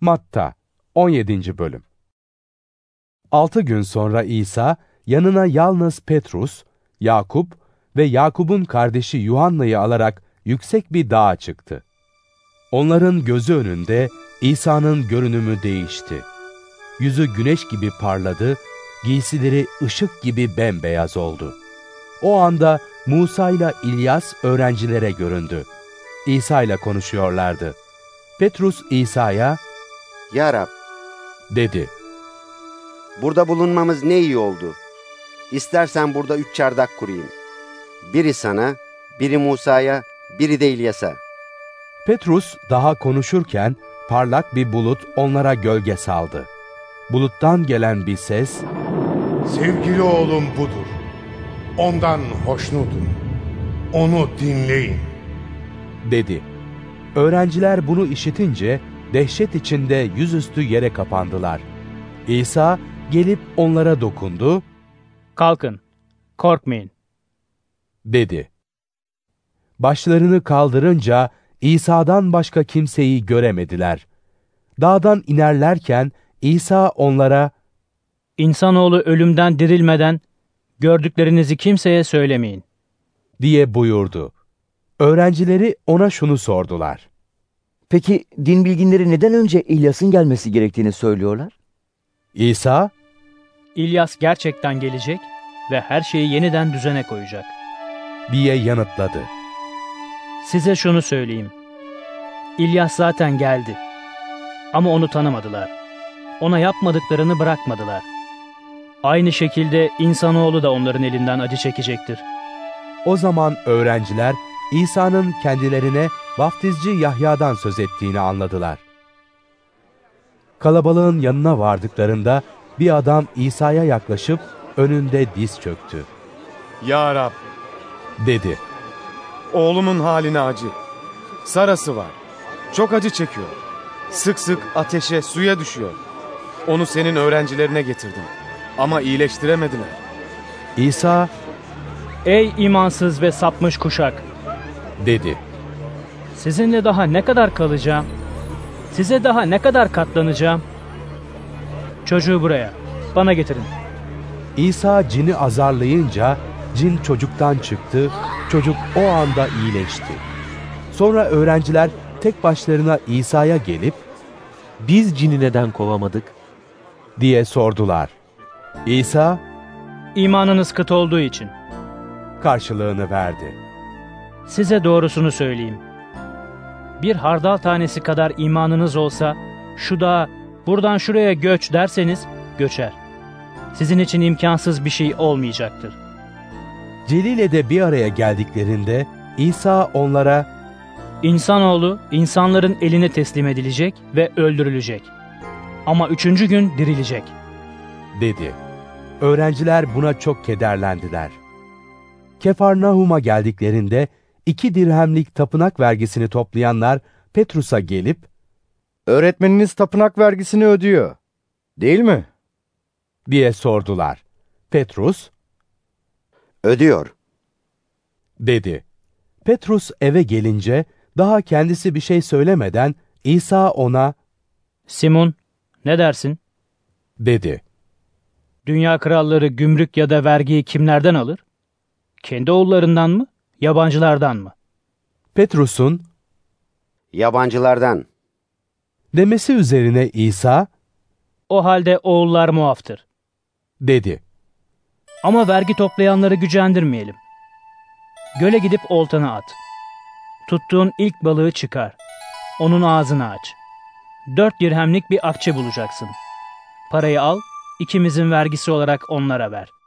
Matta 17. Bölüm. 6 gün sonra İsa yanına yalnız Petrus, Yakup ve Yakup'un kardeşi Yuhanna'yı alarak yüksek bir dağa çıktı. Onların gözü önünde İsa'nın görünümü değişti. Yüzü güneş gibi parladı, giysileri ışık gibi bembeyaz oldu. O anda Musa ile İlyas öğrencilere göründü. İsa ile konuşuyorlardı. Petrus İsa'ya, "Ya Rab," dedi. "burada bulunmamız ne iyi oldu. İstersen burada 3 çardak kurayım. Biri sana, biri Musa'ya, biri de İlyas'a." Petrus daha konuşurken parlak bir bulut onlara gölge saldı. Buluttan gelen bir ses, "Sevgili oğlum budur. Ondan hoşnutum. Onu dinleyin." dedi. Öğrenciler bunu işitince dehşet içinde yüzüstü yere kapandılar. İsa gelip onlara dokundu, "Kalkın, korkmayın," dedi. Başlarını kaldırınca İsa'dan başka kimseyi göremediler. Dağdan inerlerken İsa onlara, "İnsanoğlu ölümden dirilmeden gördüklerinizi kimseye söylemeyin," diye buyurdu. Öğrencileri ona şunu sordular. Peki din bilginleri neden önce İlyas'ın gelmesi gerektiğini söylüyorlar? İsa, "İlyas gerçekten gelecek ve her şeyi yeniden düzene koyacak. diye yanıtladı. Size şunu söyleyeyim. İlyas zaten geldi. Ama onu tanımadılar. Ona yapmadıklarını bırakmadılar. Aynı şekilde insanoğlu da onların elinden acı çekecektir." O zaman öğrenciler İsa'nın kendilerine vaftizci Yahya'dan söz ettiğini anladılar. Kalabalığın yanına vardıklarında bir adam İsa'ya yaklaşıp önünde diz çöktü. "Ya Rab," dedi. "oğlumun haline acı. Sarası var. Çok acı çekiyor. Sık sık ateşe, suya düşüyor. Onu senin öğrencilerine getirdim. Ama iyileştiremediler." İsa, "Ey imansız ve sapmış kuşak! dedi. Sizinle daha ne kadar kalacağım? Size daha ne kadar katlanacağım? Çocuğu buraya, bana getirin." İsa cini azarlayınca cin çocuktan çıktı, çocuk o anda iyileşti. Sonra öğrenciler tek başlarına İsa'ya gelip, "Biz cini neden kovamadık?" diye sordular. İsa, "İmanınız kıt olduğu için." karşılığını verdi. Size doğrusunu söyleyeyim. Bir hardal tanesi kadar imanınız olsa, şu dağa, buradan şuraya göç derseniz, göçer. Sizin için imkansız bir şey olmayacaktır. Celil'e de bir araya geldiklerinde İsa onlara, İnsanoğlu insanların eline teslim edilecek ve öldürülecek. Ama 3. gün dirilecek." dedi. Öğrenciler buna çok kederlendiler. Kefarnahum'a geldiklerinde 2 dirhemlik tapınak vergisini toplayanlar Petrus'a gelip, "Öğretmeniniz tapınak vergisini ödüyor, değil mi?" diye sordular. Petrus, "Ödüyor," dedi. Petrus eve gelince daha kendisi bir şey söylemeden İsa ona, "Simon, ne dersin? dedi. Dünya kralları gümrük ya da vergiyi kimlerden alır? Kendi oğullarından mı, yabancılardan mı?" Petrus'un "Yabancılardan," demesi üzerine İsa, "O halde oğullar muaftır. dedi. Ama vergi toplayanları gücendirmeyelim. Göle gidip oltanı at. Tuttuğun ilk balığı çıkar. Onun ağzını aç. 4 dirhemlik bir akçe bulacaksın. Parayı al, ikimizin vergisi olarak onlara ver."